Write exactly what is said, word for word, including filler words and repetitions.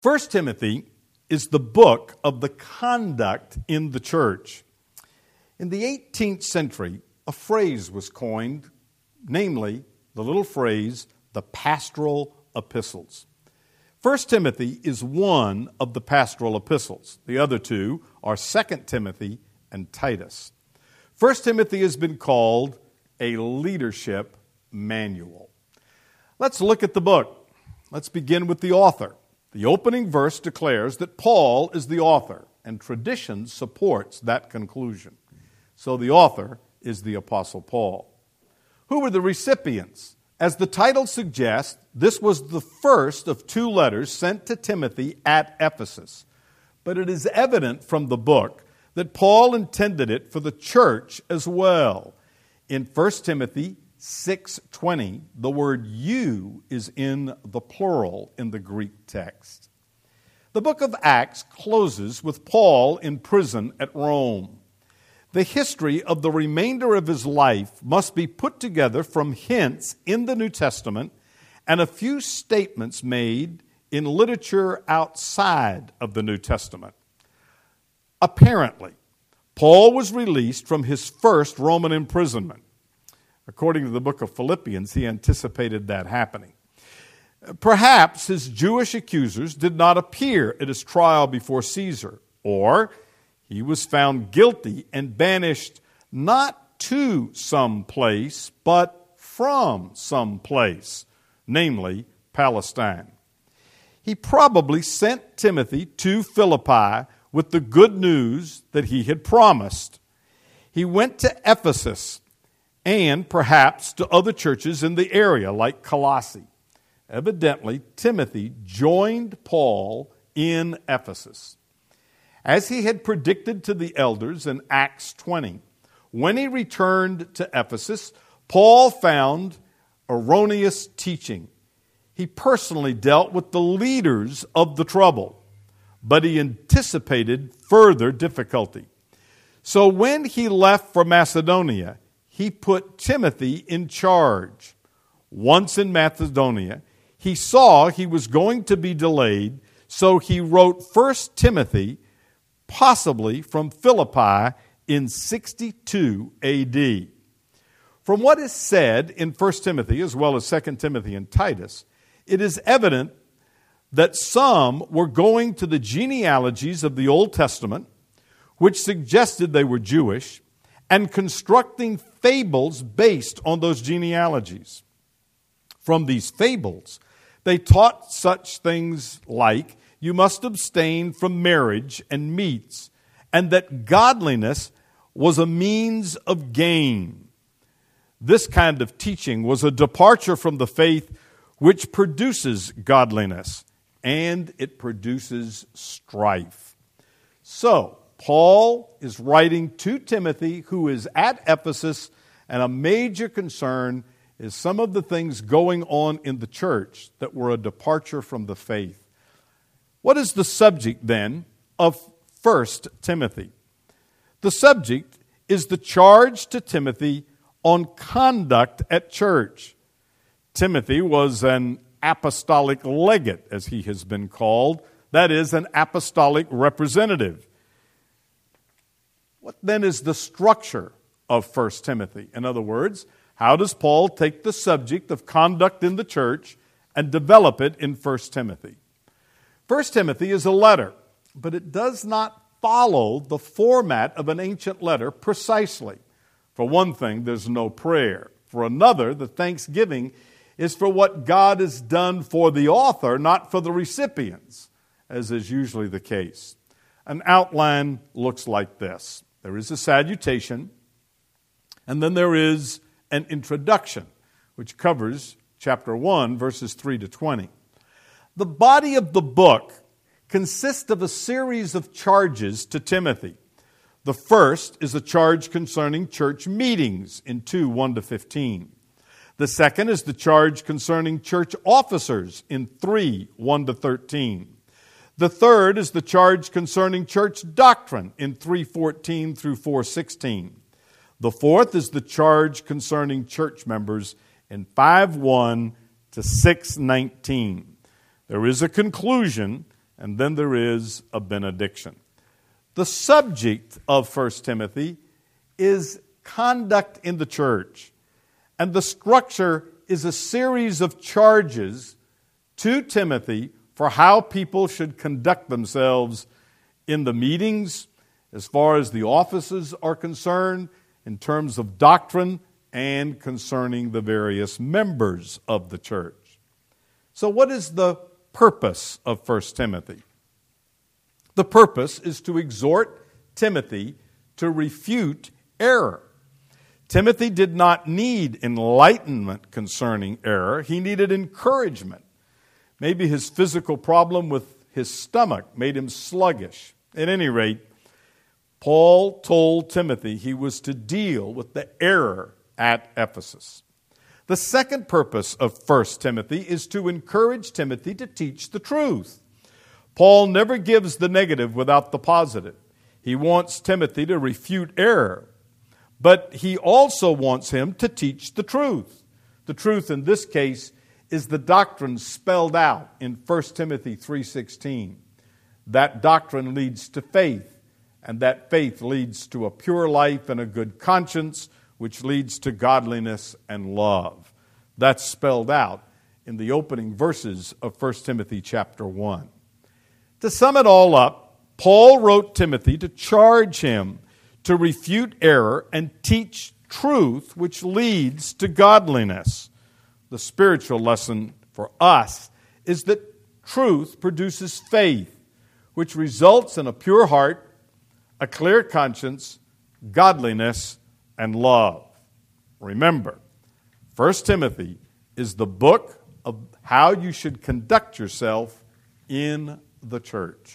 First Timothy is the book of the conduct in the church. In the eighteenth century, a phrase was coined, namely the little phrase, the pastoral epistles. First Timothy is one of the pastoral epistles. The other two are Second Timothy and Titus. First Timothy has been called a leadership manual. Let's look at the book. Let's begin with the author. The opening verse declares that Paul is the author, and tradition supports that conclusion. So the author is the Apostle Paul. Who were the recipients? As the title suggests, this was the first of two letters sent to Timothy at Ephesus. But it is evident from the book that Paul intended it for the church as well. In First Timothy six twenty, the word you is in the plural in the Greek text. The book of Acts closes with Paul in prison at Rome. The history of the remainder of his life must be put together from hints in the New Testament and a few statements made in literature outside of the New Testament. Apparently, Paul was released from his first Roman imprisonment. According to the book of Philippians, he anticipated that happening. Perhaps his Jewish accusers did not appear at his trial before Caesar, or he was found guilty and banished not to some place, but from some place, namely Palestine. He probably sent Timothy to Philippi with the good news that he had promised. He went to Ephesus and perhaps to other churches in the area like Colossae. Evidently, Timothy joined Paul in Ephesus. As he had predicted to the elders in Acts twenty, when he returned to Ephesus, Paul found erroneous teaching. He personally dealt with the leaders of the trouble, but he anticipated further difficulty. So when he left for Macedonia, he put Timothy in charge. Once in Macedonia, he saw he was going to be delayed, so he wrote First Timothy, possibly from Philippi, in sixty-two A D. From what is said in First Timothy, as well as Second Timothy and Titus, it is evident that some were going to the genealogies of the Old Testament, which suggested they were Jewish, and constructing fables based on those genealogies. From these fables, they taught such things like, you must abstain from marriage and meats, and that godliness was a means of gain. This kind of teaching was a departure from the faith which produces godliness, and it produces strife. So, Paul is writing to Timothy, who is at Ephesus, and a major concern is some of the things going on in the church that were a departure from the faith. What is the subject, then, of First Timothy? The subject is the charge to Timothy on conduct at church. Timothy was an apostolic legate, as he has been called. That is, an apostolic representative. What then is the structure of First Timothy? In other words, how does Paul take the subject of conduct in the church and develop it in First Timothy? First Timothy is a letter, but it does not follow the format of an ancient letter precisely. For one thing, there's no prayer. For another, the thanksgiving is for what God has done for the author, not for the recipients, as is usually the case. An outline looks like this. There is a salutation, and then there is an introduction, which covers chapter one, verses three to twenty. The body of the book consists of a series of charges to Timothy. The first is a charge concerning church meetings in two, one to fifteen. The second is the charge concerning church officers in three, one to thirteen. The third is the charge concerning church doctrine in three fourteen through four sixteen. The fourth is the charge concerning church members in five one to six nineteen. There is a conclusion, and then there is a benediction. The subject of First Timothy is conduct in the church, and the structure is a series of charges to Timothy for how people should conduct themselves in the meetings, as far as the offices are concerned, in terms of doctrine, and concerning the various members of the church. So what is the purpose of First Timothy? The purpose is to exhort Timothy to refute error. Timothy did not need enlightenment concerning error. He needed encouragement. Maybe his physical problem with his stomach made him sluggish. At any rate, Paul told Timothy he was to deal with the error at Ephesus. The second purpose of First Timothy is to encourage Timothy to teach the truth. Paul never gives the negative without the positive. He wants Timothy to refute error, but he also wants him to teach the truth. The truth in this case is the doctrine spelled out in First Timothy three sixteen. That doctrine leads to faith, and that faith leads to a pure life and a good conscience, which leads to godliness and love. That's spelled out in the opening verses of First Timothy chapter one. To sum it all up, Paul wrote Timothy to charge him to refute error and teach truth, which leads to godliness. The spiritual lesson for us is that truth produces faith, which results in a pure heart, a clear conscience, godliness, and love. Remember, First Timothy is the book of how you should conduct yourself in the church.